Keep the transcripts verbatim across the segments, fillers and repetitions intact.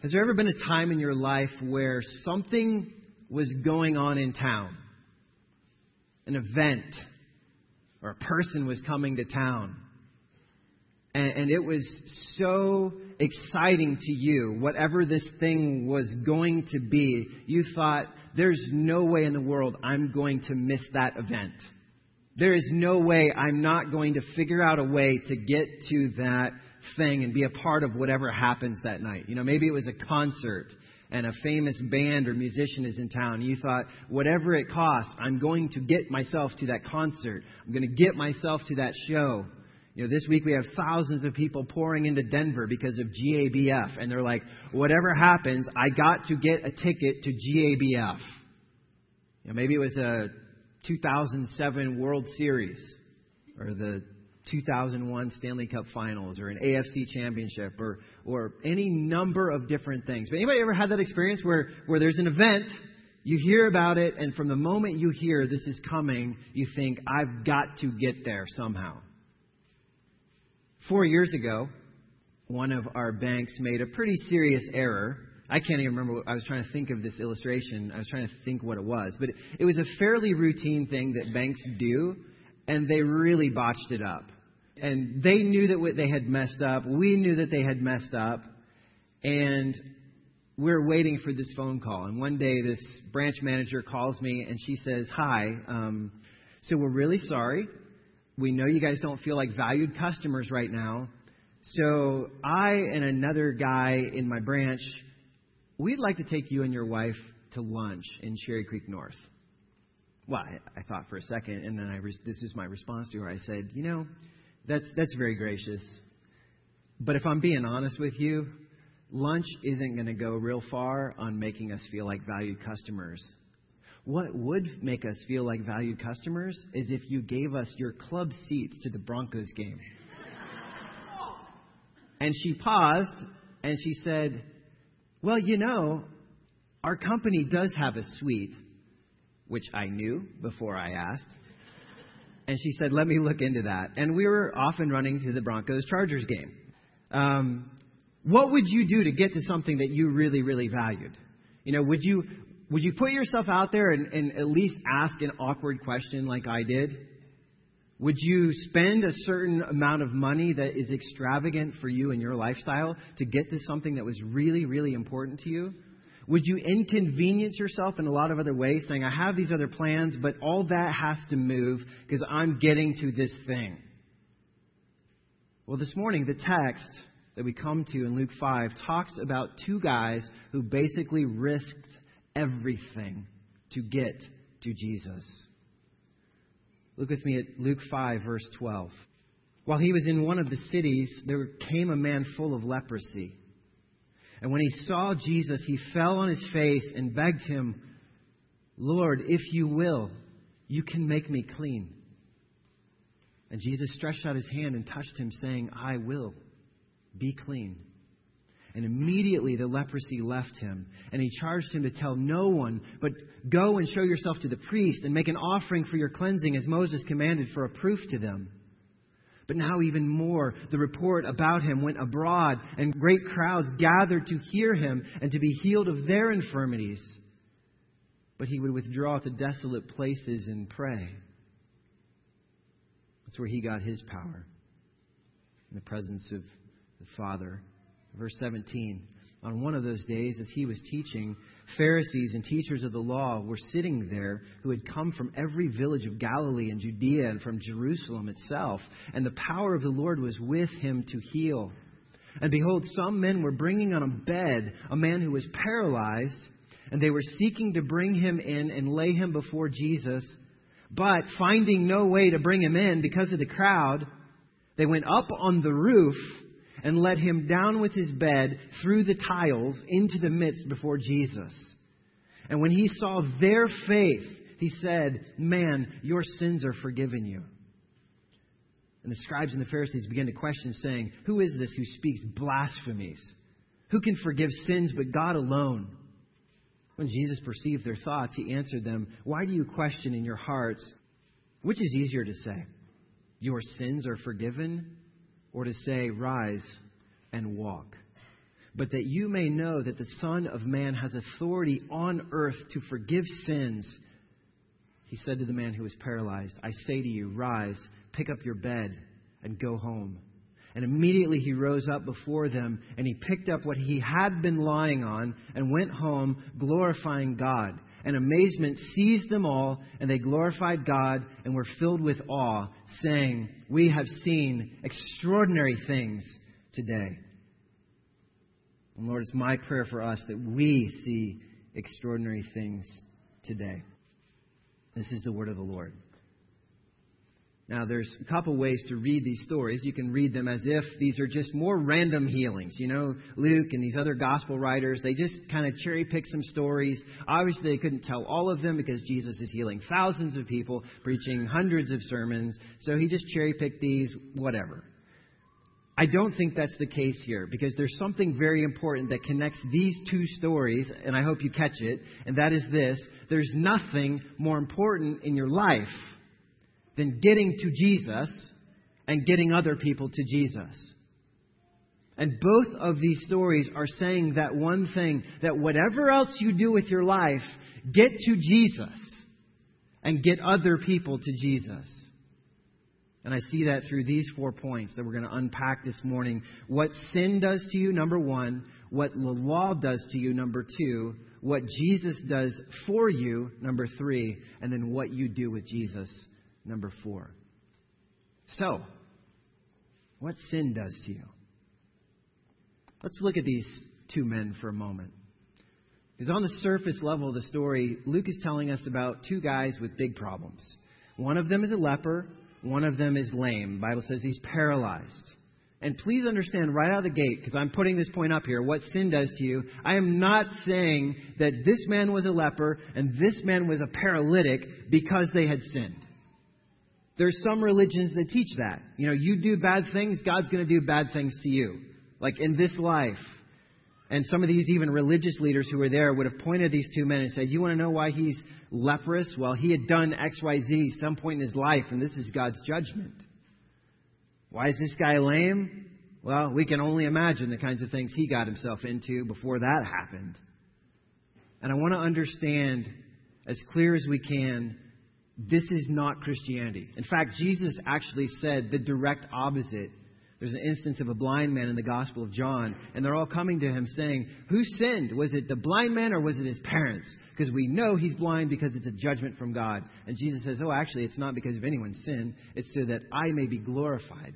Has there ever been a time in your life where something was going on in town? An event or a person was coming to town. And, and it was so exciting to you, whatever this thing was going to be. You thought, there's no way in the world I'm going to miss that event. There is no way I'm not going to figure out a way to get to that thing and be a part of whatever happens that night. You know, maybe it was a concert and a famous band or musician is in town. You thought, whatever it costs, I'm going to get myself to that concert. I'm going to get myself to that show. You know, this week we have thousands of people pouring into Denver because of G A B F. And they're like, whatever happens, I got to get a ticket to G A B F. You know, maybe it was a two thousand seven World Series or the two thousand one Stanley Cup Finals or an A F C Championship or or any number of different things. But anybody ever had that experience where, where there's an event, you hear about it, and from the moment you hear this is coming, you think, I've got to get there somehow. Four years ago, one of our banks made a pretty serious error. I can't even remember. What, I was trying to think of this illustration. I was trying to think what it was. But it, it was a fairly routine thing that banks do, and they really botched it up. And they knew that they had messed up. We knew that they had messed up. And we're waiting for this phone call. And one day, this branch manager calls me, and she says, hi, um, so we're really sorry. We know you guys don't feel like valued customers right now. So I and another guy in my branch, we'd like to take you and your wife to lunch in Cherry Creek North. Well, I, I thought for a second, and then I re- this is my response to her. I said, you know, that's that's very gracious. But if I'm being honest with you, lunch isn't going to go real far on making us feel like valued customers. What would make us feel like valued customers is if you gave us your club seats to the Broncos game. And she paused and she said, well, you know, our company does have a suite, which I knew before I asked. And she said, let me look into that. And we were off and running to the Broncos-Chargers game. Um, what would you do to get to something that you really, really valued? You know, would you... Would you put yourself out there and, and at least ask an awkward question like I did? Would you spend a certain amount of money that is extravagant for you and your lifestyle to get to something that was really, really important to you? Would you inconvenience yourself in a lot of other ways, saying, I have these other plans, but all that has to move because I'm getting to this thing? Well, this morning, the text that we come to in Luke five talks about two guys who basically risked everything to get to Jesus. Look with me at Luke five, verse twelve. While he was in one of the cities, there came a man full of leprosy. And when he saw Jesus, he fell on his face and begged him, Lord, if you will, you can make me clean. And Jesus stretched out his hand and touched him, saying, I will. Be clean. And immediately the leprosy left him. And he charged him to tell no one, but go and show yourself to the priest and make an offering for your cleansing as Moses commanded for a proof to them. But now even more, the report about him went abroad, and great crowds gathered to hear him and to be healed of their infirmities. But he would withdraw to desolate places and pray. That's where he got his power, in the presence of the Father. Verse seventeen, on one of those days, as he was teaching, Pharisees and teachers of the law were sitting there who had come from every village of Galilee and Judea and from Jerusalem itself. And the power of the Lord was with him to heal. And behold, some men were bringing on a bed a man who was paralyzed, and they were seeking to bring him in and lay him before Jesus. But finding no way to bring him in because of the crowd, they went up on the roof and let him down with his bed through the tiles into the midst before Jesus. And when he saw their faith, he said, man, your sins are forgiven you. And the scribes and the Pharisees began to question, saying, who is this who speaks blasphemies? Who can forgive sins but God alone? When Jesus perceived their thoughts, he answered them, why do you question in your hearts? Which is easier to say, your sins are forgiven? Or to say, rise and walk. but that you may know that the Son of Man has authority on earth to forgive sins. He said to the man who was paralyzed, I say to you, rise, pick up your bed, and go home. And immediately he rose up before them, and he picked up what he had been lying on, and went home, glorifying God. And amazement seized them all, and they glorified God and were filled with awe, saying, we have seen extraordinary things today. And Lord, it's my prayer for us that we see extraordinary things today. This is the word of the Lord. Now, there's a couple ways to read these stories. You can read them as if these are just more random healings. You know, Luke and these other gospel writers, they just kind of cherry pick some stories. Obviously, they couldn't tell all of them because Jesus is healing thousands of people, preaching hundreds of sermons. So he just cherry picked these, whatever. I don't think that's the case here, because there's something very important that connects these two stories, and I hope you catch it, and that is this. There's nothing more important in your life than getting to Jesus and getting other people to Jesus. And both of these stories are saying that one thing, that whatever else you do with your life, get to Jesus and get other people to Jesus. And I see that through these four points that we're going to unpack this morning. What sin does to you, number one. What the law does to you, number two. What Jesus does for you, number three. And then what you do with Jesus, number four. So, what sin does to you? Let's look at these two men for a moment. Because on the surface level of the story, Luke is telling us about two guys with big problems. One of them is a leper. One of them is lame. The Bible says he's paralyzed. And please understand right out of the gate, because I'm putting this point up here, what sin does to you. I am not saying that this man was a leper and this man was a paralytic because they had sinned. There's some religions that teach that. You know, you do bad things, God's going to do bad things to you. Like in this life. And some of these even religious leaders who were there would have pointed at these two men and said, you want to know why he's leprous? Well, he had done X Y Z some point in his life, and this is God's judgment. Why is this guy lame? Well, we can only imagine the kinds of things he got himself into before that happened. And I want to understand as clear as we can, this is not Christianity. In fact, Jesus actually said the direct opposite. There's an instance of a blind man in the Gospel of John, and they're all coming to him saying, who sinned? Was it the blind man or was it his parents? Because we know he's blind because it's a judgment from God. And Jesus says, oh, actually, it's not because of anyone's sin. It's so that I may be glorified.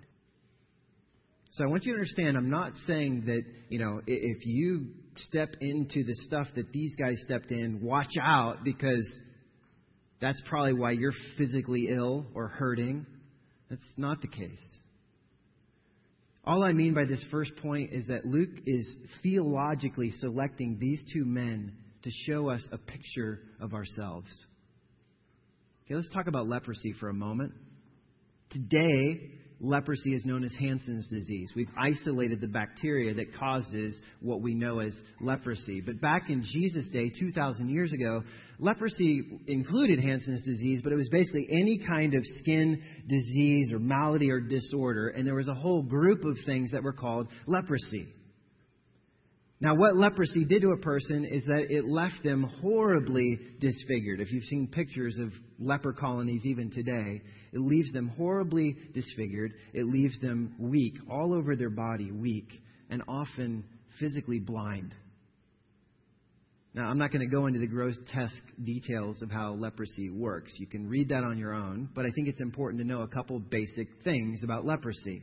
So I want you to understand, I'm not saying that, you know, if you step into the stuff that these guys stepped in, watch out, because that's probably why you're physically ill or hurting. That's not the case. All I mean by this first point is that Luke is theologically selecting these two men to show us a picture of ourselves. Okay, let's talk about leprosy for a moment. Today, leprosy is known as Hansen's disease. We've isolated the bacteria that causes what we know as leprosy. But back in Jesus' day, two thousand years ago, leprosy included Hansen's disease, but it was basically any kind of skin disease or malady or disorder. And there was a whole group of things that were called leprosy. Now, what leprosy did to a person is that it left them horribly disfigured. If you've seen pictures of leper colonies even today, it leaves them horribly disfigured. It leaves them weak, all over their body, weak, and often physically blind. Now, I'm not going to go into the grotesque details of how leprosy works. You can read that on your own, but I think it's important to know a couple basic things about leprosy.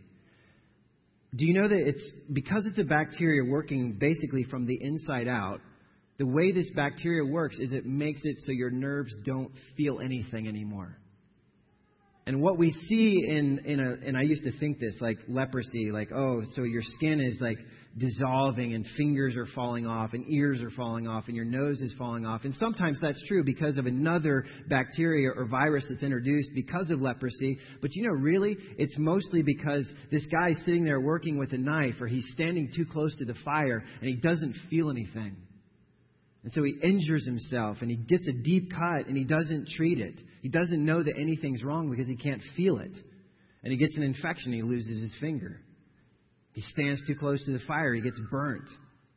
Do you know that it's because it's a bacteria working basically from the inside out, the way this bacteria works is it makes it so your nerves don't feel anything anymore. And what we see in, in a, and I used to think this, like leprosy, like, oh, so your skin is like dissolving and fingers are falling off and ears are falling off and your nose is falling off. And sometimes that's true because of another bacteria or virus that's introduced because of leprosy. But you know, really, it's mostly because this guy's sitting there working with a knife or he's standing too close to the fire and he doesn't feel anything. And so he injures himself and he gets a deep cut and he doesn't treat it. He doesn't know that anything's wrong because he can't feel it. And he gets an infection and he loses his finger. He stands too close to the fire. He gets burnt.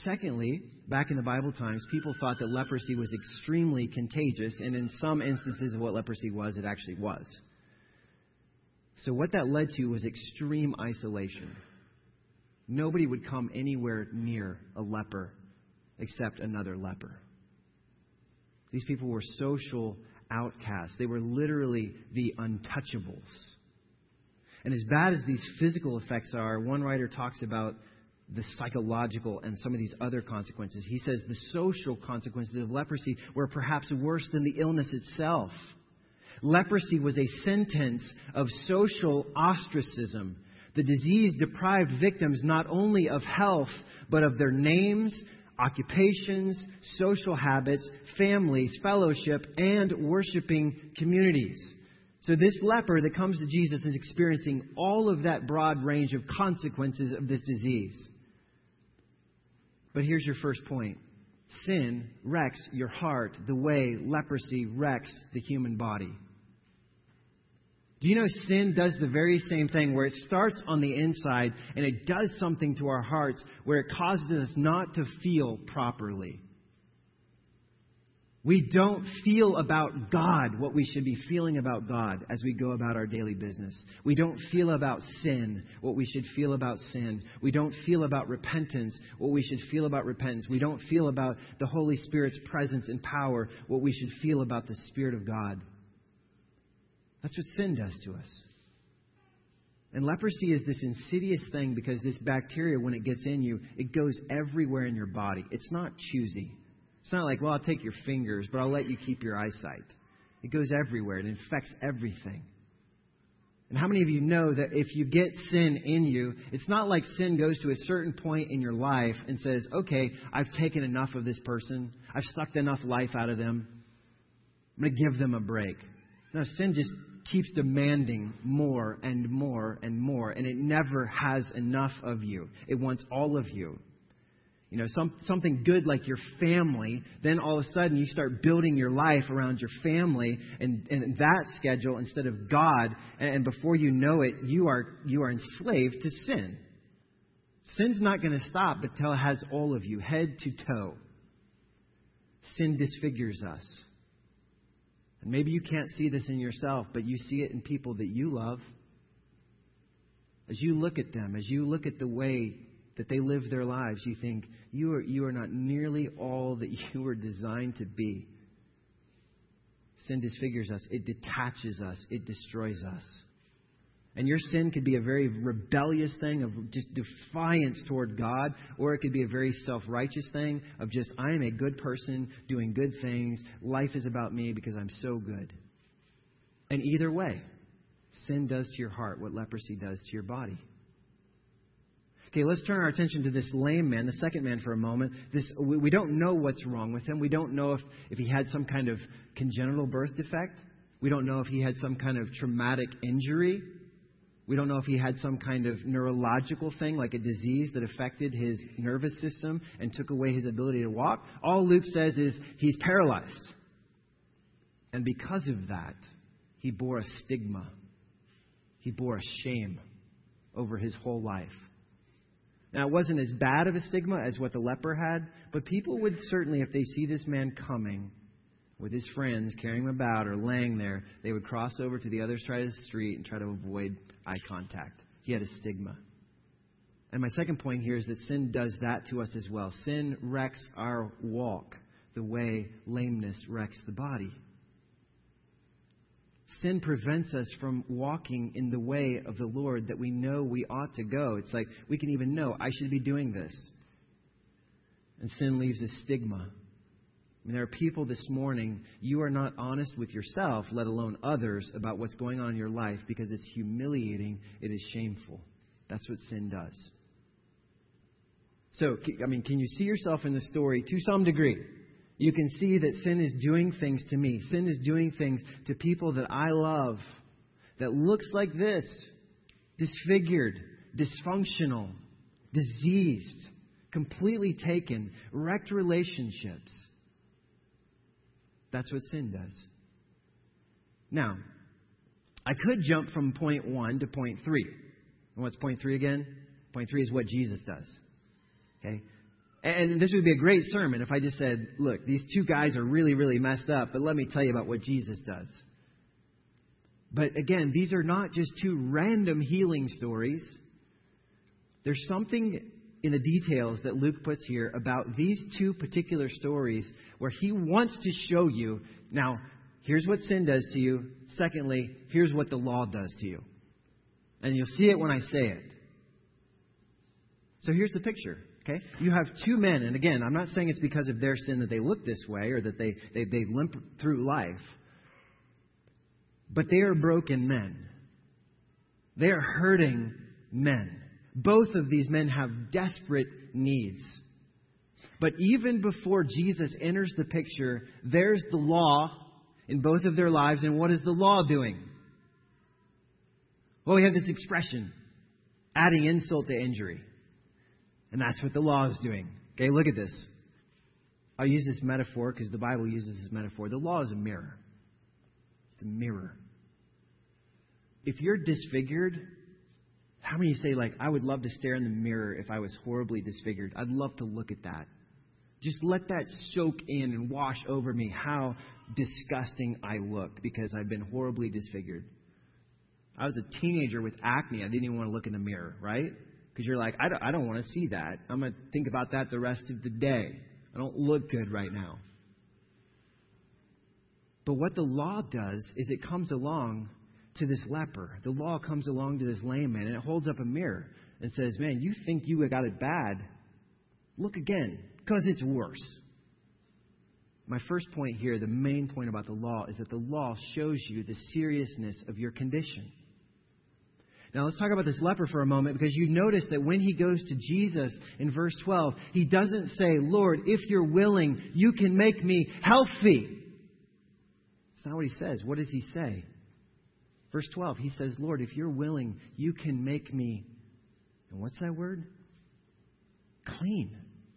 Secondly, back in the Bible times, people thought that leprosy was extremely contagious, and in some instances of what leprosy was, it actually was. So what that led to was extreme isolation. Nobody would come anywhere near a leper except another leper. These people were social outcasts. They were literally the untouchables. And as bad as these physical effects are, one writer talks about the psychological and some of these other consequences. He says the social consequences of leprosy were perhaps worse than the illness itself. Leprosy was a sentence of social ostracism. The disease deprived victims not only of health, but of their names, occupations, social habits, families, fellowship, and worshiping communities. So this leper that comes to Jesus is experiencing all of that broad range of consequences of this disease. But here's your first point. Sin wrecks your heart the way leprosy wrecks the human body. Do you know sin does the very same thing, where it starts on the inside and it does something to our hearts where it causes us not to feel properly. We don't feel about God what we should be feeling about God as we go about our daily business. We don't feel about sin what we should feel about sin. We don't feel about repentance what we should feel about repentance. We don't feel about the Holy Spirit's presence and power what we should feel about the Spirit of God. That's what sin does to us. And leprosy is this insidious thing because this bacteria, when it gets in you, it goes everywhere in your body. It's not choosy. It's not like, well, I'll take your fingers, but I'll let you keep your eyesight. It goes everywhere. It infects everything. And how many of you know that if you get sin in you, it's not like sin goes to a certain point in your life and says, okay, I've taken enough of this person. I've sucked enough life out of them. I'm going to give them a break. No, sin just keeps demanding more and more and more, and it never has enough of you. It wants all of you. You know, some, something good like your family, then all of a sudden you start building your life around your family and, and that schedule instead of God, and, and before you know it, you are you are enslaved to sin. Sin's not going to stop until it has all of you, head to toe. Sin disfigures us. And maybe you can't see this in yourself, but you see it in people that you love. As you look at them, as you look at the way that they live their lives, you think, you are, you are not nearly all that you were designed to be. Sin disfigures us. It detaches us. It destroys us. And your sin could be a very rebellious thing of just defiance toward God, or it could be a very self-righteous thing of just, I am a good person doing good things. Life is about me because I'm so good. And either way, sin does to your heart what leprosy does to your body. Okay, let's turn our attention to this lame man, the second man, for a moment. This we, we don't know what's wrong with him. We don't know if, if he had some kind of congenital birth defect. We don't know if he had some kind of traumatic injury. We don't know if he had some kind of neurological thing, like a disease that affected his nervous system and took away his ability to walk. All Luke says is he's paralyzed. And because of that, he bore a stigma. He bore a shame over his whole life. Now, it wasn't as bad of a stigma as what the leper had, but people would certainly, if they see this man coming with his friends carrying him about or laying there, they would cross over to the other side of the street and try to avoid eye contact. He had a stigma. And my second point here is that sin does that to us as well. Sin wrecks our walk the way lameness wrecks the body. Sin prevents us from walking in the way of the Lord that we know we ought to go. It's like we can even know, I should be doing this. And sin leaves a stigma. I mean, there are people this morning, you are not honest with yourself, let alone others, about what's going on in your life because it's humiliating, it is shameful. That's what sin does. So, I mean, can you see yourself in the story to some degree? You can see that sin is doing things to me. Sin is doing things to people that I love that looks like this. Disfigured, dysfunctional, diseased, completely taken, wrecked relationships. That's what sin does. Now, I could jump from point one to point three. And what's point three again? Point three is what Jesus does. Okay? And this would be a great sermon if I just said, look, these two guys are really, really messed up, but let me tell you about what Jesus does. But again, these are not just two random healing stories. There's something in the details that Luke puts here about these two particular stories where he wants to show you, now, here's what sin does to you. Secondly, here's what the law does to you. And you'll see it when I say it. So here's the picture. Okay? You have two men, and again, I'm not saying it's because of their sin that they look this way or that they, they, they limp through life. But they are broken men. They are hurting men. Both of these men have desperate needs. But even before Jesus enters the picture, there's the law in both of their lives. And what is the law doing? Well, we have this expression, adding insult to injury. And that's what the law is doing. Okay, look at this. I'll use this metaphor because the Bible uses this metaphor. The law is a mirror. It's a mirror. If you're disfigured, how many say, like, I would love to stare in the mirror if I was horribly disfigured? I'd love to look at that. Just let that soak in and wash over me how disgusting I look because I've been horribly disfigured. I was a teenager with acne. I didn't even want to look in the mirror, right? Because you're like, I don't, I don't want to see that. I'm going to think about that the rest of the day. I don't look good right now. But what the law does is it comes along to this leper. The law comes along to this lame man, and it holds up a mirror and says, man, you think you got it bad? Look again, because it's worse. My first point here, the main point about the law, is that the law shows you the seriousness of your condition. Now, let's talk about this leper for a moment, because you notice that when he goes to Jesus in verse twelve, he doesn't say, Lord, if you're willing, you can make me healthy. That's not what he says. What does he say? Verse twelve, he says, Lord, if you're willing, you can make me, and what's that word? Clean.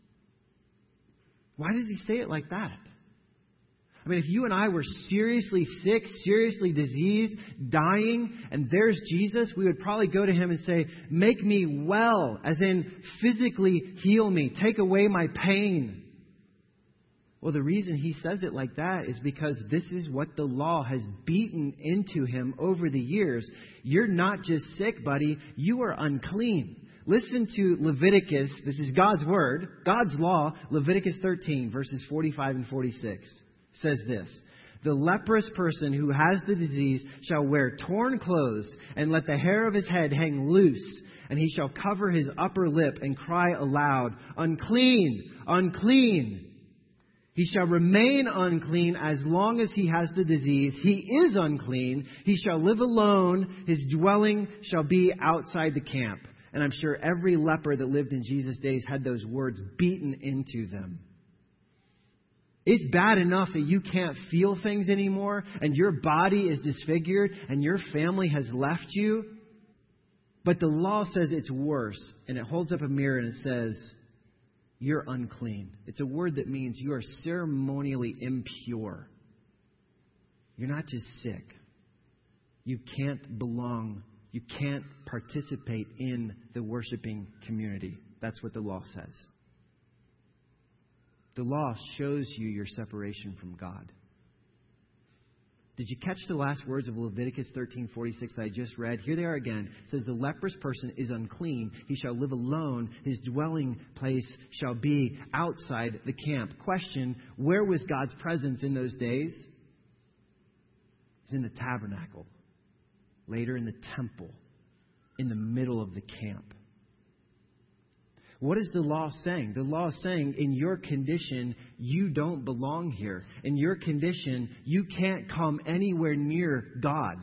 Why does he say it like that? I mean, if you and I were seriously sick, seriously diseased, dying, and there's Jesus, we would probably go to him and say, make me well, as in physically heal me, take away my pain. Well, the reason he says it like that is because this is what the law has beaten into him over the years. You're not just sick, buddy. You are unclean. Listen to Leviticus. This is God's word, God's law, Leviticus thirteen, verses forty-five and forty-six. Says this, the leprous person who has the disease shall wear torn clothes and let the hair of his head hang loose, and he shall cover his upper lip and cry aloud, unclean, unclean. He shall remain unclean as long as he has the disease. He is unclean. He shall live alone. His dwelling shall be outside the camp. And I'm sure every leper that lived in Jesus' days had those words beaten into them. It's bad enough that you can't feel things anymore and your body is disfigured and your family has left you. But the law says it's worse, and it holds up a mirror and it says, you're unclean. It's a word that means you are ceremonially impure. You're not just sick. You can't belong. You can't participate in the worshiping community. That's what the law says. The law shows you your separation from God. Did you catch the last words of Leviticus thirteen forty-six that I just read? Here they are again. It says, the leprous person is unclean. He shall live alone. His dwelling place shall be outside the camp. Question, where was God's presence in those days? It was in the tabernacle. Later in the temple. In the middle of the camp. What is the law saying? The law is saying, in your condition, you don't belong here. In your condition, you can't come anywhere near God.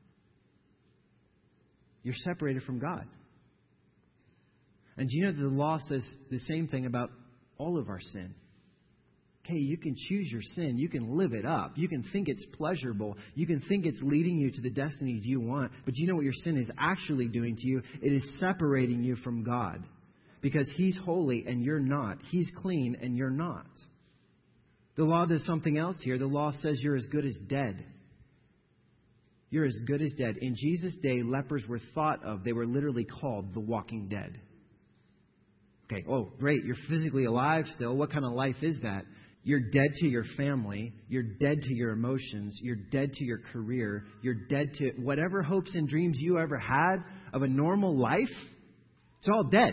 You're separated from God. And do you know that the law says the same thing about all of our sin? Okay, you can choose your sin. You can live it up. You can think it's pleasurable. You can think it's leading you to the destiny you want. But do you know what your sin is actually doing to you? It is separating you from God. Because He's holy and you're not. He's clean and you're not. The law does something else here. The law says you're as good as dead. You're as good as dead. In Jesus' day, lepers were thought of. They were literally called the walking dead. Okay, oh, great, you're physically alive still. What kind of life is that? You're dead to your family. You're dead to your emotions. You're dead to your career. You're dead to whatever hopes and dreams you ever had of a normal life. It's all dead.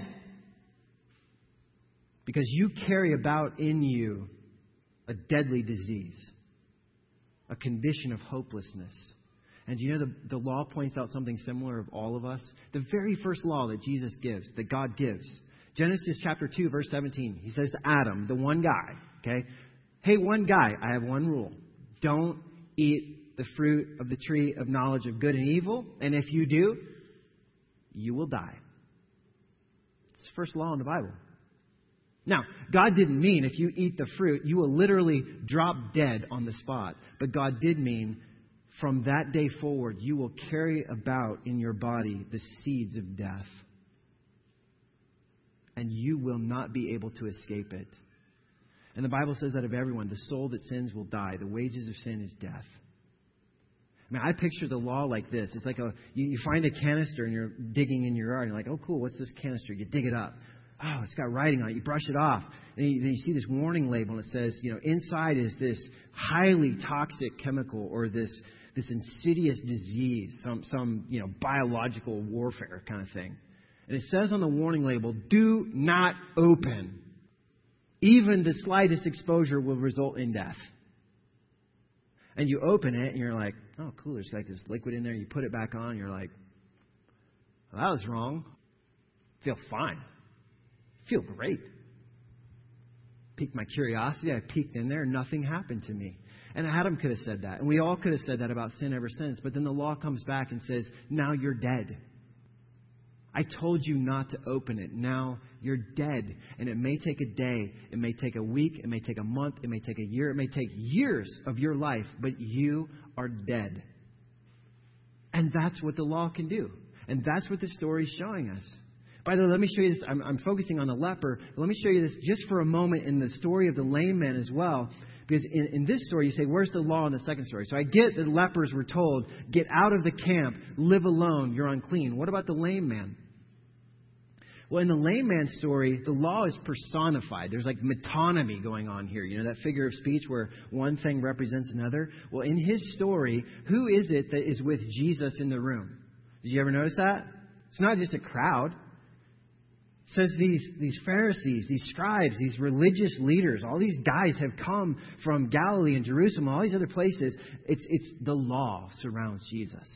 Because you carry about in you a deadly disease, a condition of hopelessness. And you know the, the law points out something similar of all of us? The very first law that Jesus gives, that God gives. Genesis chapter two, verse seventeen. He says to Adam, the one guy, okay, hey, one guy, I have one rule. Don't eat the fruit of the tree of knowledge of good and evil. And if you do, you will die. It's the first law in the Bible. Now, God didn't mean if you eat the fruit, you will literally drop dead on the spot. But God did mean from that day forward, you will carry about in your body the seeds of death. And you will not be able to escape it. And the Bible says that of everyone, the soul that sins will die. The wages of sin is death. I mean, I picture the law like this. It's like a you, you find a canister and you're digging in your yard. And you're like, oh, cool, what's this canister? You dig it up. Oh, it's got writing on it. You brush it off. And you, then you see this warning label and it says, you know, inside is this highly toxic chemical or this this insidious disease, some, some you know, biological warfare kind of thing. And it says on the warning label, do not open. Even the slightest exposure will result in death. And you open it and you're like, oh, cool, there's like this liquid in there. You put it back on. You're like, well, that was wrong. I feel fine. I feel great. Piqued my curiosity. I peeked in there. Nothing happened to me. And Adam could have said that. And we all could have said that about sin ever since. But then the law comes back and says, now you're dead. I told you not to open it. Now you're dead. And it may take a day. It may take a week. It may take a month. It may take a year. It may take years of your life. But you are dead. And that's what the law can do. And that's what the story is showing us. By the way, let me show you this. I'm, I'm focusing on the leper. But let me show you this just for a moment in the story of the lame man as well. Because in, in this story, you say, where's the law in the second story? So I get that lepers were told, get out of the camp, live alone, you're unclean. What about the lame man? Well, in the lame man story, the law is personified. There's like metonymy going on here. You know, that figure of speech where one thing represents another. Well, in his story, who is it that is with Jesus in the room? Did you ever notice that? It's not just a crowd. It says these, these Pharisees, these scribes, these religious leaders, all these guys have come from Galilee and Jerusalem, all these other places. It's, it's the law surrounds Jesus.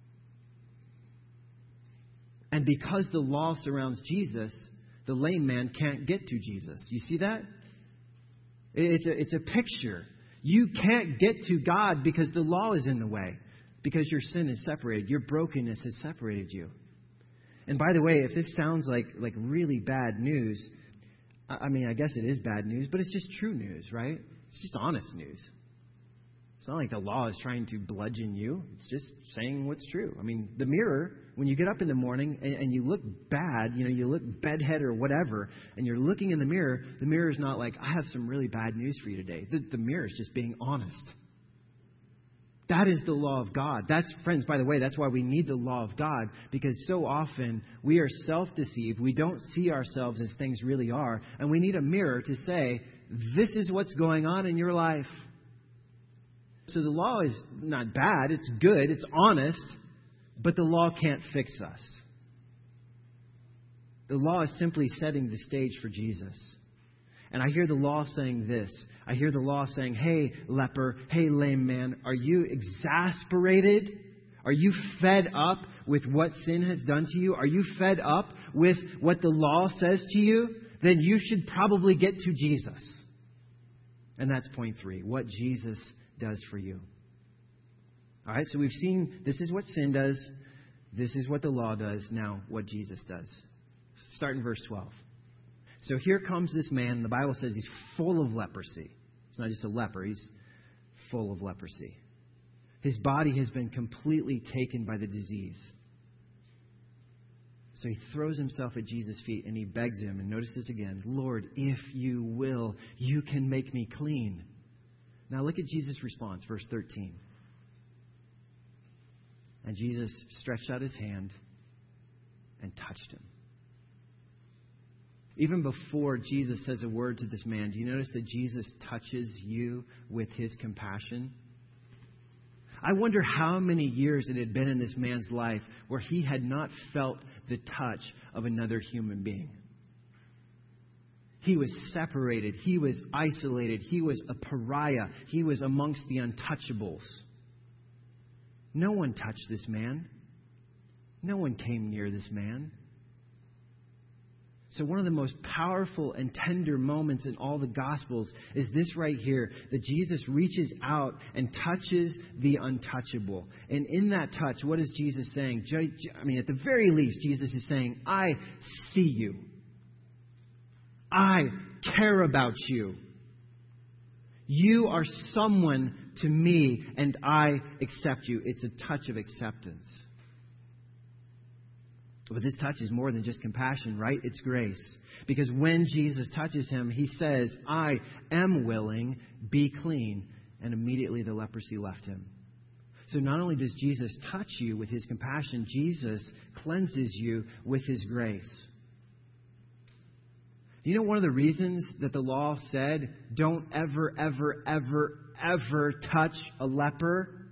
And because the law surrounds Jesus, the lame man can't get to Jesus. You see that? It's a, it's a picture. You can't get to God because the law is in the way. Because your sin is separated. Your brokenness has separated you. And by the way, if this sounds like, like really bad news, I mean, I guess it is bad news, but it's just true news, right? It's just honest news. It's not like the law is trying to bludgeon you. It's just saying what's true. I mean, the mirror, when you get up in the morning and, and you look bad, you know, you look bedhead or whatever, and you're looking in the mirror, the mirror is not like, I have some really bad news for you today. The, the mirror is just being honest. That is the law of God. That's, friends, by the way, that's why we need the law of God, because so often we are self-deceived. We don't see ourselves as things really are, and we need a mirror to say, this is what's going on in your life. So the law is not bad. It's good. It's honest. But the law can't fix us. The law is simply setting the stage for Jesus. And I hear the law saying this. I hear the law saying, hey, leper, hey, lame man, are you exasperated? Are you fed up with what sin has done to you? Are you fed up with what the law says to you? Then you should probably get to Jesus. And that's point three, what Jesus does for you. All right, so we've seen this is what sin does. This is what the law does. Now, what Jesus does. Start in verse twelve. So here comes this man. The Bible says he's full of leprosy. It's not just a leper. He's full of leprosy. His body has been completely taken by the disease. So he throws himself at Jesus' feet and he begs him. And notice this again. Lord, if you will, you can make me clean. Now look at Jesus' response, verse thirteen. And Jesus stretched out his hand and touched him. Even before Jesus says a word to this man, do you notice that Jesus touches you with his compassion? I wonder how many years it had been in this man's life where he had not felt the touch of another human being. He was separated. He was isolated. He was a pariah. He was amongst the untouchables. No one touched this man. No one came near this man. So one of the most powerful and tender moments in all the Gospels is this right here, that Jesus reaches out and touches the untouchable. And in that touch, what is Jesus saying? I mean, at the very least, Jesus is saying, I see you. I care about you. You are someone to me, and I accept you. It's a touch of acceptance. But this touch is more than just compassion, right? It's grace. Because when Jesus touches him, he says, I am willing, be clean. And immediately the leprosy left him. So not only does Jesus touch you with his compassion, Jesus cleanses you with his grace. You know one of the reasons that the law said, don't ever, ever, ever, ever touch a leper?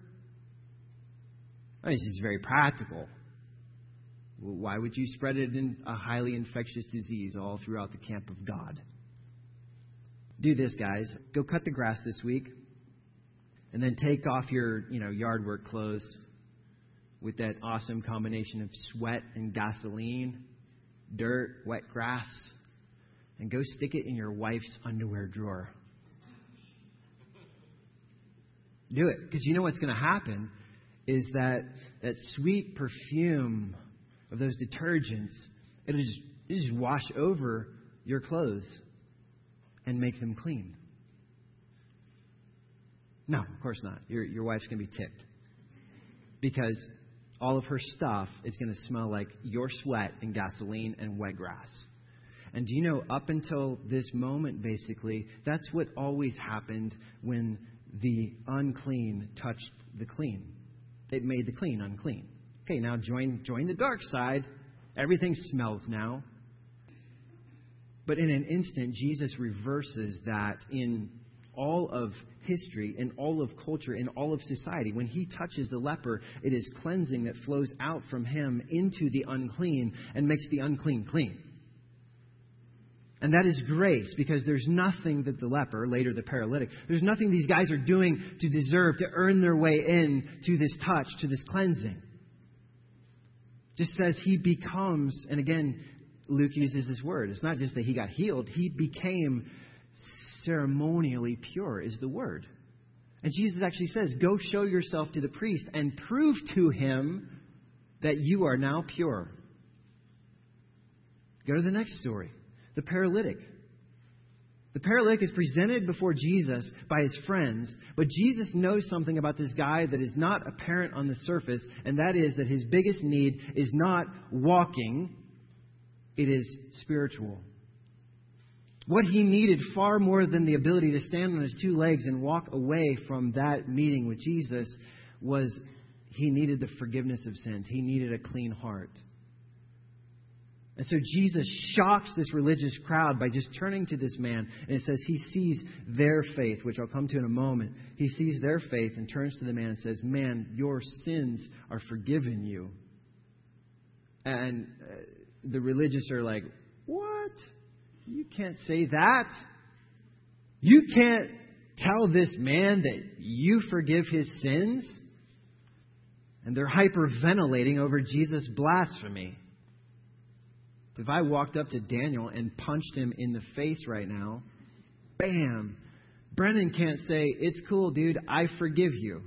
I mean, it's just very practical. Why would you spread it in a highly infectious disease all throughout the camp of God? Do this, guys. Go cut the grass this week. And then take off your, you know, yard work clothes with that awesome combination of sweat and gasoline, dirt, wet grass. And go stick it in your wife's underwear drawer. Do it. Because you know what's going to happen is that that sweet perfume of those detergents, it'll just, it'll just wash over your clothes and make them clean. No, of course not. Your, your wife's going to be ticked. Because all of her stuff is going to smell like your sweat and gasoline and wet grass. And do you know, up until this moment, basically, that's what always happened when the unclean touched the clean. It made the clean unclean. Okay, now join join the dark side. Everything smells now. But in an instant, Jesus reverses that in all of history, in all of culture, in all of society. When he touches the leper, it is cleansing that flows out from him into the unclean and makes the unclean clean. And that is grace, because there's nothing that the leper, later the paralytic, there's nothing these guys are doing to deserve, to earn their way in to this touch, to this cleansing. Just says he becomes, and again, Luke uses this word. It's not just that he got healed. He became ceremonially pure is the word. And Jesus actually says, go show yourself to the priest and prove to him that you are now pure. Go to the next story. The paralytic. The paralytic is presented before Jesus by his friends, but Jesus knows something about this guy that is not apparent on the surface, and that is that his biggest need is not walking, it is spiritual. What he needed far more than the ability to stand on his two legs and walk away from that meeting with Jesus was he needed the forgiveness of sins. He needed a clean heart. And so Jesus shocks this religious crowd by just turning to this man. And it says he sees their faith, which I'll come to in a moment. He sees their faith and turns to the man and says, man, your sins are forgiven you. And uh, the religious are like, what? You can't say that. You can't tell this man that you forgive his sins. And they're hyperventilating over Jesus' blasphemy. If I walked up to Daniel and punched him in the face right now, bam, Brennan can't say, it's cool, dude, I forgive you.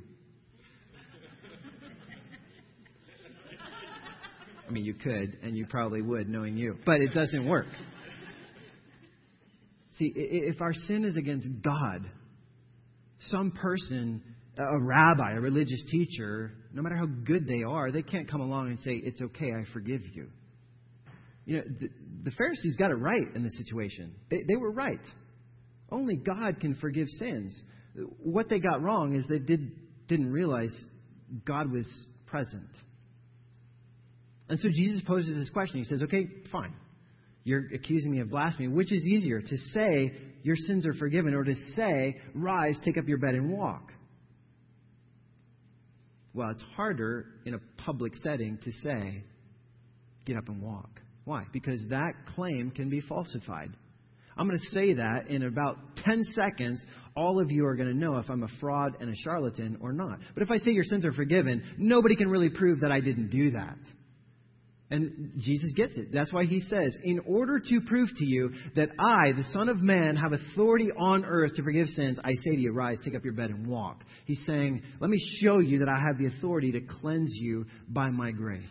I mean, you could, and you probably would, knowing you. But it doesn't work. See, if our sin is against God, some person, a rabbi, a religious teacher, no matter how good they are, they can't come along and say, it's okay, I forgive you. You know, the, the Pharisees got it right in this situation. They, they were right. Only God can forgive sins. What they got wrong is they did, didn't realize God was present. And so Jesus poses this question. He says, okay, fine. You're accusing me of blasphemy. Which is easier, to say your sins are forgiven or to say, rise, take up your bed and walk? Well, it's harder in a public setting to say, get up and walk. Why? Because that claim can be falsified. I'm going to say that in about ten seconds, all of you are going to know if I'm a fraud and a charlatan or not. But if I say your sins are forgiven, nobody can really prove that I didn't do that. And Jesus gets it. That's why he says, in order to prove to you that I, the Son of Man, have authority on earth to forgive sins, I say to you, rise, take up your bed and walk. He's saying, let me show you that I have the authority to cleanse you by my grace.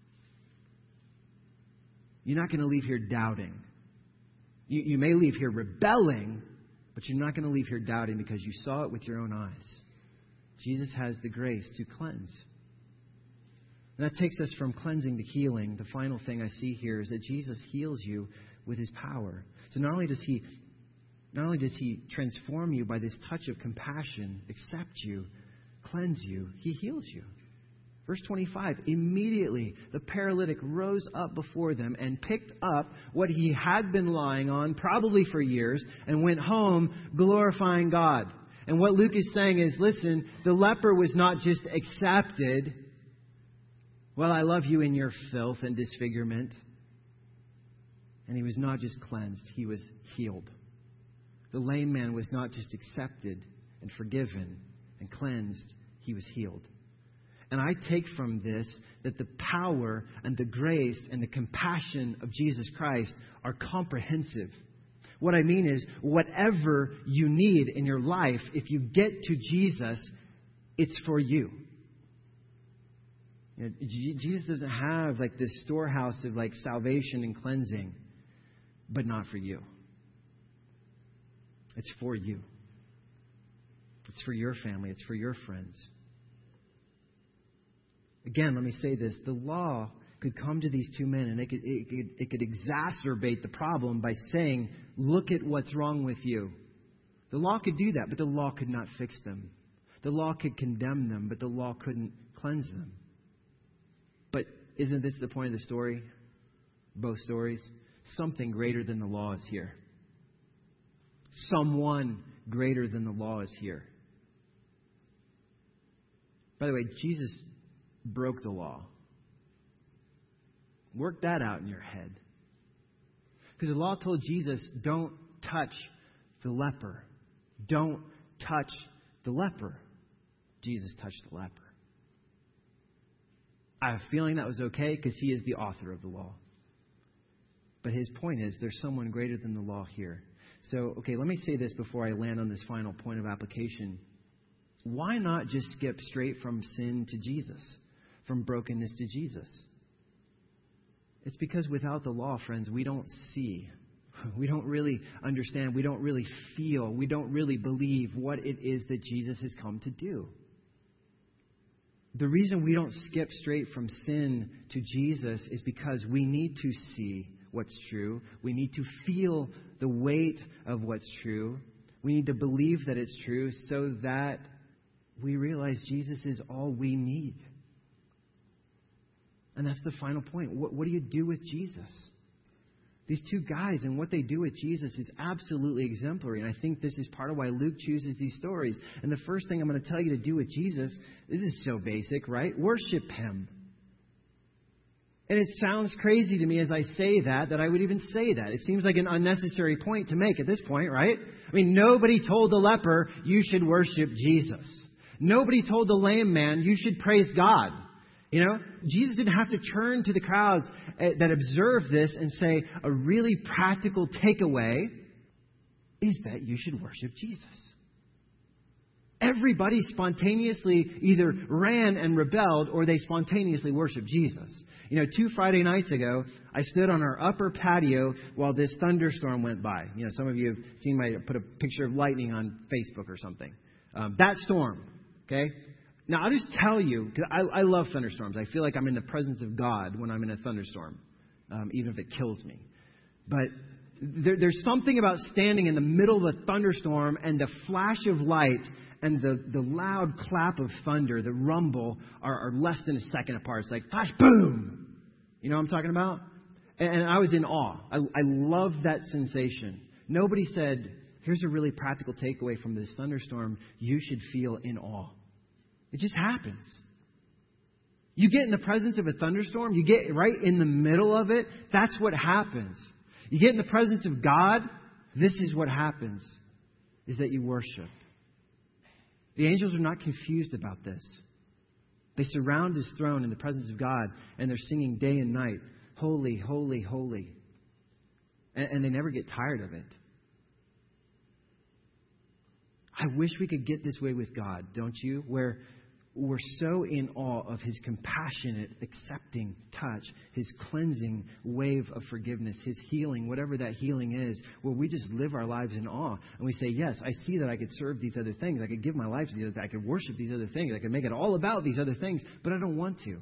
You're not going to leave here doubting. You, you may leave here rebelling, but you're not going to leave here doubting because you saw it with your own eyes. Jesus has the grace to cleanse. And that takes us from cleansing to healing. The final thing I see here is that Jesus heals you with his power. So not only does he, not only does he transform you by this touch of compassion, accept you, cleanse you, he heals you. Verse twenty-five, immediately the paralytic rose up before them and picked up what he had been lying on, probably for years, and went home glorifying God. And what Luke is saying is, listen, the leper was not just accepted. Well, I love you in your filth and disfigurement. And he was not just cleansed, he was healed. The lame man was not just accepted and forgiven and cleansed, he was healed. And I take from this that the power and the grace and the compassion of Jesus Christ are comprehensive. What I mean is, whatever you need in your life, if you get to Jesus, it's for you. You know, Jesus doesn't have like this storehouse of like salvation and cleansing, but not for you. It's for you. It's for your family. It's for your friends. Again, let me say this. The law could come to these two men and it could, it could, it could exacerbate the problem by saying, look at what's wrong with you. The law could do that, but the law could not fix them. The law could condemn them, but the law couldn't cleanse them. But isn't this the point of the story? Both stories? Something greater than the law is here. Someone greater than the law is here. By the way, Jesus broke the law. Work that out in your head. Because the law told Jesus, don't touch the leper. Don't touch the leper. Jesus touched the leper. I have a feeling that was okay because he is the author of the law. But his point is there's someone greater than the law here. So, okay, let me say this before I land on this final point of application. Why not just skip straight from sin to Jesus, from brokenness to Jesus? It's because without the law, friends, we don't see. We don't really understand. We don't really feel. We don't really believe what it is that Jesus has come to do. The reason we don't skip straight from sin to Jesus is because we need to see what's true. We need to feel the weight of what's true. We need to believe that it's true so that we realize Jesus is all we need. And that's the final point. What, what do you do with Jesus? These two guys and what they do with Jesus is absolutely exemplary. And I think this is part of why Luke chooses these stories. And the first thing I'm going to tell you to do with Jesus, this is so basic, right? Worship him. And it sounds crazy to me as I say that, that I would even say that. It seems like an unnecessary point to make at this point, right? I mean, nobody told the leper, you should worship Jesus. Nobody told the lame man, you should praise God. You know, Jesus didn't have to turn to the crowds that observe this and say, a really practical takeaway is that you should worship Jesus. Everybody spontaneously either ran and rebelled or they spontaneously worshiped Jesus. You know, two Friday nights ago, I stood on our upper patio while this thunderstorm went by. You know, some of you have seen my put a picture of lightning on Facebook or something. Um, that storm, okay? Now, I'll just tell you, because I, I love thunderstorms. I feel like I'm in the presence of God when I'm in a thunderstorm, um, even if it kills me. But there, there's something about standing in the middle of a thunderstorm and the flash of light and the, the loud clap of thunder, the rumble, are, are less than a second apart. It's like, flash, boom! You know what I'm talking about? And I was in awe. I, I loved that sensation. Nobody said, here's a really practical takeaway from this thunderstorm. You should feel in awe. It just happens. You get in the presence of a thunderstorm, you get right in the middle of it, that's what happens. You get in the presence of God, this is what happens, is that you worship. The angels are not confused about this. They surround His throne in the presence of God, and they're singing day and night, holy, holy, holy. And, and they never get tired of it. I wish we could get this way with God, don't you? Where we're so in awe of His compassionate, accepting touch, His cleansing wave of forgiveness, His healing, whatever that healing is, where we just live our lives in awe. And we say, yes, I see that I could serve these other things. I could give my life to these other things. I could worship these other things. I could make it all about these other things, but I don't want to.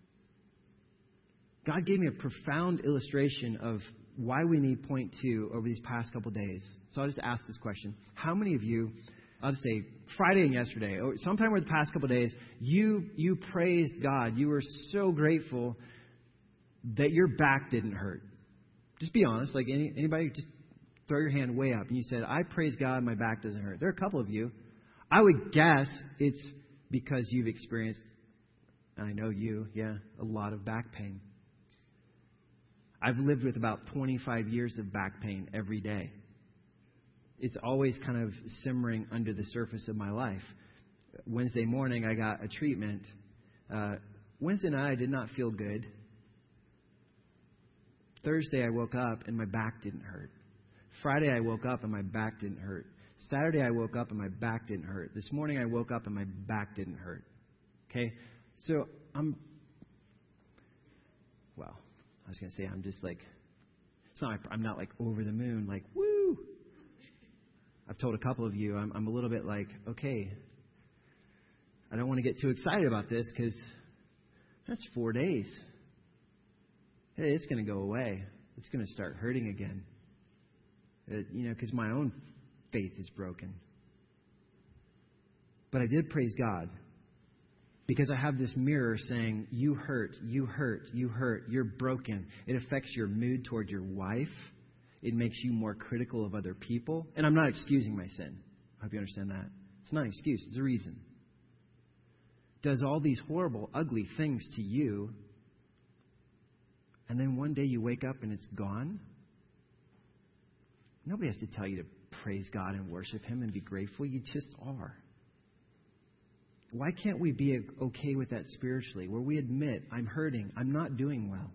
God gave me a profound illustration of why we need point two over these past couple days. So I'll just ask this question. How many of you, I'll just say Friday and yesterday, or sometime over the past couple of days, you you praised God. You were so grateful that your back didn't hurt. Just be honest. Like any, anybody, just throw your hand way up. And you said, I praise God, my back doesn't hurt. There are a couple of you. I would guess it's because you've experienced, and I know you, yeah, a lot of back pain. I've lived with about twenty-five years of back pain every day. It's always kind of simmering under the surface of my life. Wednesday morning, I got a treatment. Uh, Wednesday night, I did not feel good. Thursday, I woke up and my back didn't hurt. Friday, I woke up and my back didn't hurt. Saturday, I woke up and my back didn't hurt. This morning, I woke up and my back didn't hurt. Okay? So, I'm, well, I was going to say I'm just like, it's not, I'm not like over the moon, like, woo! I've told a couple of you, I'm, I'm a little bit like, okay, I don't want to get too excited about this because that's four days. Hey, it's going to go away. It's going to start hurting again. It, you know, because my own faith is broken. But I did praise God because I have this mirror saying, you hurt, you hurt, you hurt, you're broken. It affects your mood toward your wife. It makes you more critical of other people. And I'm not excusing my sin. I hope you understand that. It's not an excuse. It's a reason. Does all these horrible, ugly things to you, and then one day you wake up and it's gone? Nobody has to tell you to praise God and worship Him and be grateful. You just are. Why can't we be okay with that spiritually, where we admit, I'm hurting, I'm not doing well?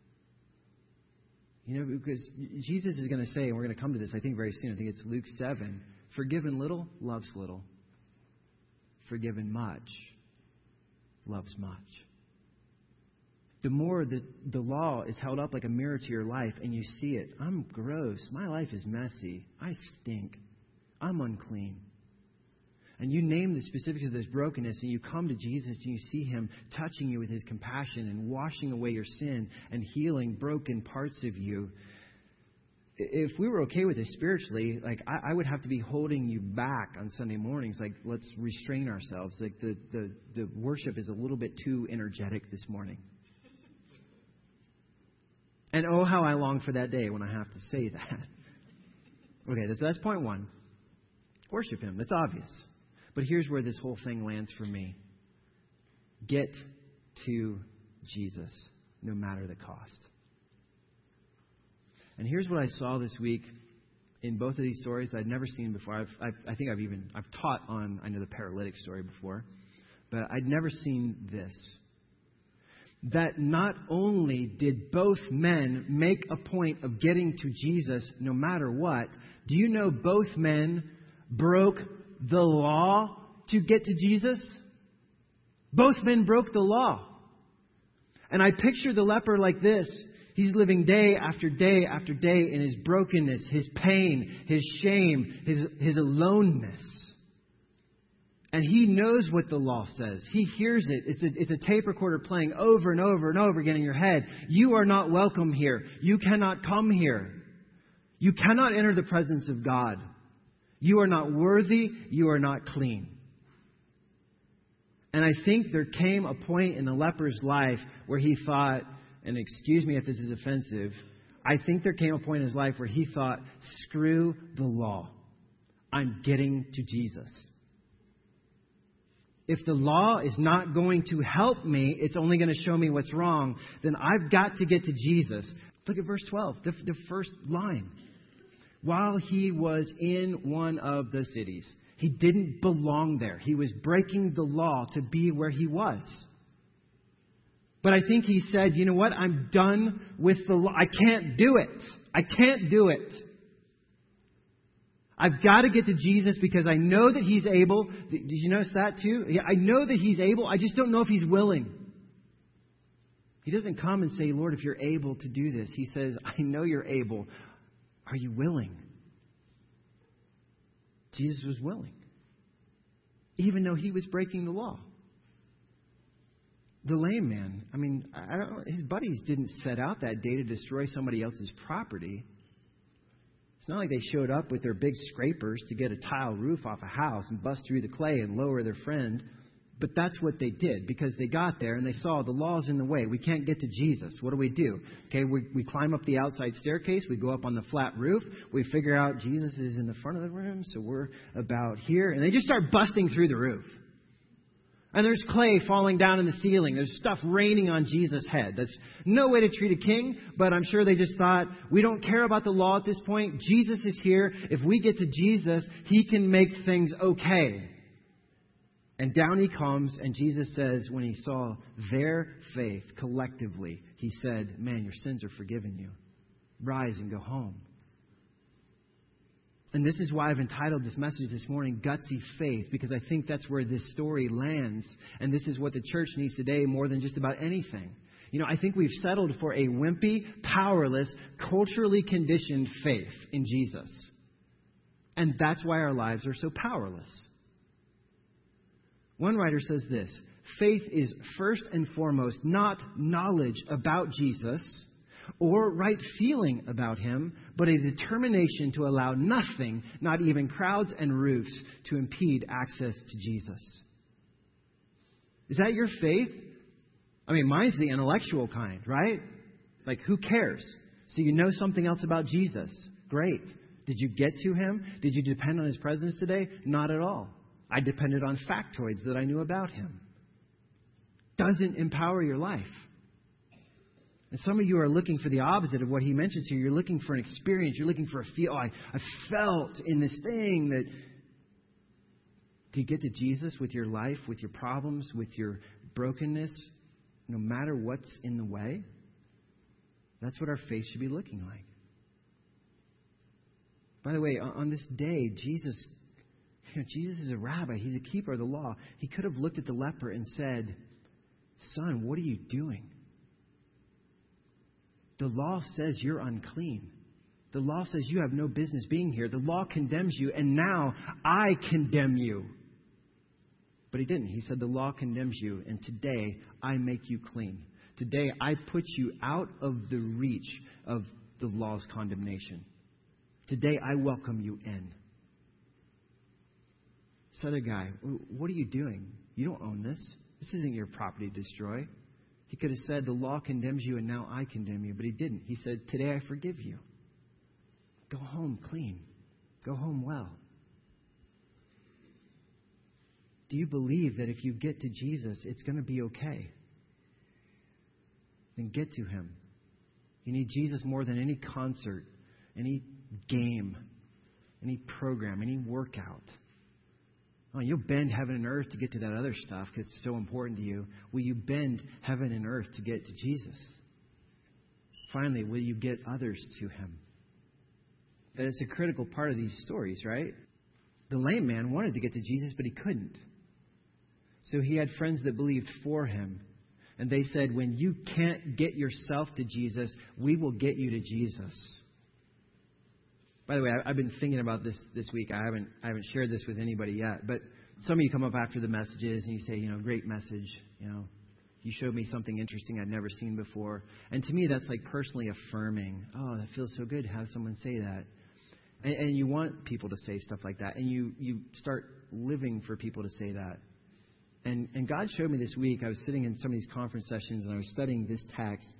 You know, because Jesus is going to say, and we're going to come to this, I think, very soon. I think it's Luke seven. Forgiven little, loves little. Forgiven much, loves much. The more that the law is held up like a mirror to your life and you see it, I'm gross. My life is messy. I stink. I'm unclean. And you name the specifics of this brokenness and you come to Jesus and you see Him touching you with His compassion and washing away your sin and healing broken parts of you. If we were okay with this spiritually, like I, I would have to be holding you back on Sunday mornings. Like, let's restrain ourselves. Like the, the, the worship is a little bit too energetic this morning. And oh, how I long for that day when I have to say that. Okay, so that's point one. Worship Him. That's obvious. But here's where this whole thing lands for me. Get to Jesus, no matter the cost. And here's what I saw this week in both of these stories that I'd never seen before. I've, I've, I think I've even I've taught on, I know the paralytic story before, but I'd never seen this. That not only did both men make a point of getting to Jesus no matter what, do you know both men broke the law to get to Jesus? Both men broke the law. And I picture the leper like this. He's living day after day after day in his brokenness, his pain, his shame, his, his aloneness. And he knows what the law says. He hears it. It's a, it's a tape recorder playing over and over and over again in your head. You are not welcome here. You cannot come here. You cannot enter the presence of God. You are not worthy. You are not clean. And I think there came a point in the leper's life where he thought, and excuse me if this is offensive, I think there came a point in his life where he thought, screw the law. I'm getting to Jesus. If the law is not going to help me, it's only going to show me what's wrong, then I've got to get to Jesus. Look at verse twelve, the, the first line. While he was in one of the cities. He didn't belong there. He was breaking the law to be where he was. But I think he said, you know what? I'm done with the law. I can't do it. I can't do it. I've got to get to Jesus because I know that He's able. Did you notice that too? I know that He's able. I just don't know if He's willing. He doesn't come and say, Lord, if you're able to do this. He says, I know you're able. Are you willing? Jesus was willing. Even though He was breaking the law. The lame man, I mean, I don't, his buddies didn't set out that day to destroy somebody else's property. It's not like they showed up with their big scrapers to get a tile roof off a house and bust through the clay and lower their friend. But that's what they did because they got there and they saw the law's in the way. We can't get to Jesus. What do we do? Okay, we, we climb up the outside staircase. We go up on the flat roof. We figure out Jesus is in the front of the room, so we're about here. And they just start busting through the roof. And there's clay falling down in the ceiling. There's stuff raining on Jesus' head. That's no way to treat a king, but I'm sure they just thought, we don't care about the law at this point. Jesus is here. If we get to Jesus, He can make things okay. And down He comes, and Jesus says, when He saw their faith collectively, He said, man, your sins are forgiven you. Rise and go home. And this is why I've entitled this message this morning, Gutsy Faith, because I think that's where this story lands. And this is what the church needs today more than just about anything. You know, I think we've settled for a wimpy, powerless, culturally conditioned faith in Jesus. And that's why our lives are so powerless. One writer says this, faith is first and foremost not knowledge about Jesus or right feeling about Him, but a determination to allow nothing, not even crowds and roofs, to impede access to Jesus. Is that your faith? I mean, mine's the intellectual kind, right? Like, who cares? So you know something else about Jesus. Great. Did you get to Him? Did you depend on His presence today? Not at all. I depended on factoids that I knew about Him. Doesn't empower your life. And some of you are looking for the opposite of what he mentions here. You're looking for an experience. You're looking for a feel. Oh, I, I felt in this thing that... Do you get to Jesus with your life, with your problems, with your brokenness, no matter what's in the way? That's what our faith should be looking like. By the way, on this day, Jesus, you know, Jesus is a rabbi. He's a keeper of the law. He could have looked at the leper and said, son, what are you doing? The law says you're unclean. The law says you have no business being here. The law condemns you, and now I condemn you. But he didn't. He said the law condemns you, and today I make you clean. Today I put you out of the reach of the law's condemnation. Today I welcome you in. This other guy, what are you doing? You don't own this. This isn't your property to destroy. He could have said, the law condemns you and now I condemn you. But he didn't. He said, today I forgive you. Go home clean. Go home well. Do you believe that if you get to Jesus, it's going to be okay? Then get to Him. You need Jesus more than any concert, any game, any program, any workout. Oh, you'll bend heaven and earth to get to that other stuff because it's so important to you. Will you bend heaven and earth to get to Jesus? Finally, will you get others to Him? And it's a critical part of these stories, right? The lame man wanted to get to Jesus, but he couldn't. So he had friends that believed for him. And they said, when you can't get yourself to Jesus, we will get you to Jesus. By the way, I've been thinking about this this week. I haven't I haven't shared this with anybody yet. But some of you come up after the messages and you say, you know, great message. You know, you showed me something interesting I'd never seen before. And to me, that's like personally affirming. Oh, that feels so good to have someone say that. And, and you want people to say stuff like that. And you, you start living for people to say that. And, and God showed me this week, I was sitting in some of these conference sessions and I was studying this text.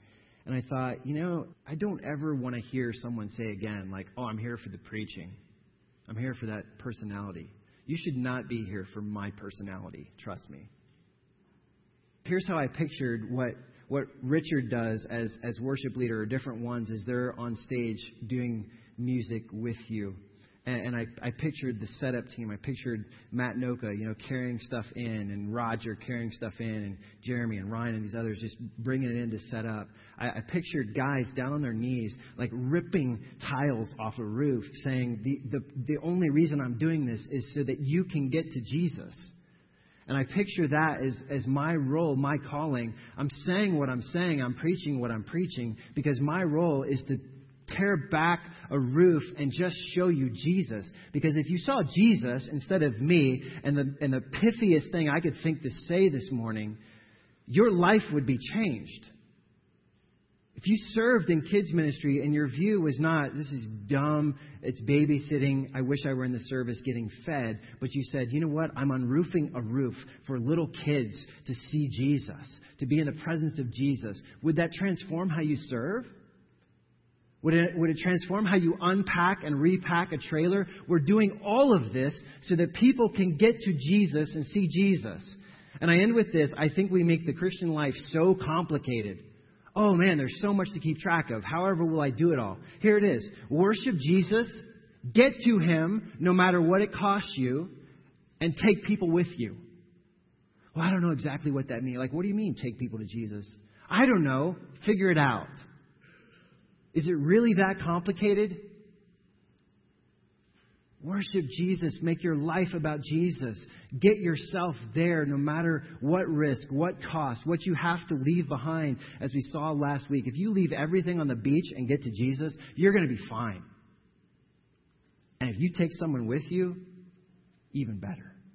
And I thought, you know, I don't ever want to hear someone say again, like, oh, I'm here for the preaching. I'm here for that personality. You should not be here for my personality. Trust me. Here's how I pictured what, what Richard does as, as worship leader, or different ones, as they're on stage doing music with you. And, and I, I pictured the setup team. I pictured Matt Noka, you know, carrying stuff in, and Roger carrying stuff in, and Jeremy and Ryan and these others just bringing it in to set up. I, I pictured guys down on their knees, like ripping tiles off a roof, saying, the, the, the only reason I'm doing this is so that you can get to Jesus. And I picture that as, as my role, my calling. I'm saying what I'm saying. I'm preaching what I'm preaching, because my role is to tear back a roof and just show you Jesus. Because if you saw Jesus instead of me, and the, and the pithiest thing I could think to say this morning, your life would be changed. If you served in kids ministry and your view was not, this is dumb, it's babysitting, I wish I were in the service getting fed, but you said, you know what, I'm unroofing a roof for little kids to see Jesus, to be in the presence of Jesus, would that transform how you serve? Would it, would it transform how you unpack and repack a trailer? We're doing all of this so that people can get to Jesus and see Jesus. And I end with this. I think we make the Christian life so complicated. Oh man, there's so much to keep track of. However will I do it all? Here it is. Worship Jesus, get to Him no matter what it costs you, and take people with you. Well, I don't know exactly what that means. Like, what do you mean take people to Jesus? I don't know. Figure it out. Is it really that complicated? Worship Jesus. Make your life about Jesus. Get yourself there no matter what risk, what cost, what you have to leave behind, as we saw last week. If you leave everything on the beach and get to Jesus, you're going to be fine. And if you take someone with you, even better.